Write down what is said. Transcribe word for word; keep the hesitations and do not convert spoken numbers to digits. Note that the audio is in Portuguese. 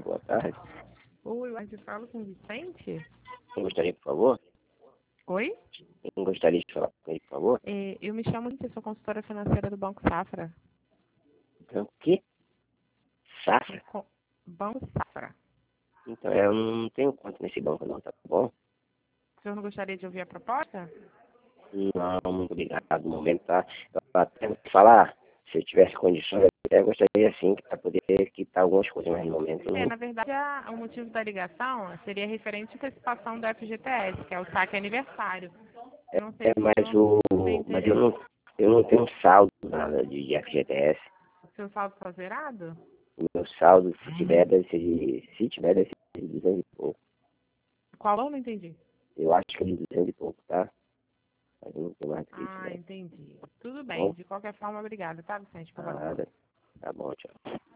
boa tarde. Oi, eu falo com o Vicente? Quem gostaria, por favor? Oi? Quem gostaria de falar com ele, por favor? É, eu me chamo Cintia, sou consultora financeira do Banco Safra. Então, o quê? Safra? Com- Banco Safra. Então, eu não tenho conta nesse banco não, tá bom? O senhor não gostaria de ouvir a proposta? Não, muito obrigado. No momento, tá? Eu até vou te falar, se eu tivesse condições, eu até gostaria, sim, para poder quitar algumas coisas, mas no momento É, não. na verdade, a- o motivo da ligação seria referente à antecipação do F G T S, que é o saque aniversário. Eu não sei É, se o mas, senhor o, tem mas eu, interesse. não, eu não tenho saldo nada de, de F G T S. O seu saldo está zerado? O meu saldo, se tiver, deve ser de, se tiver, deve ser de duzentos e pouco. Qual eu não entendi? Eu acho que é de duzentos e pouco, tá? Mas eu não tenho mais do que isso, Ah, não. entendi. Tudo Tá bem. bom? De qualquer forma, obrigada, tá, Vicente, por falar. Nada. Tá bom, tchau.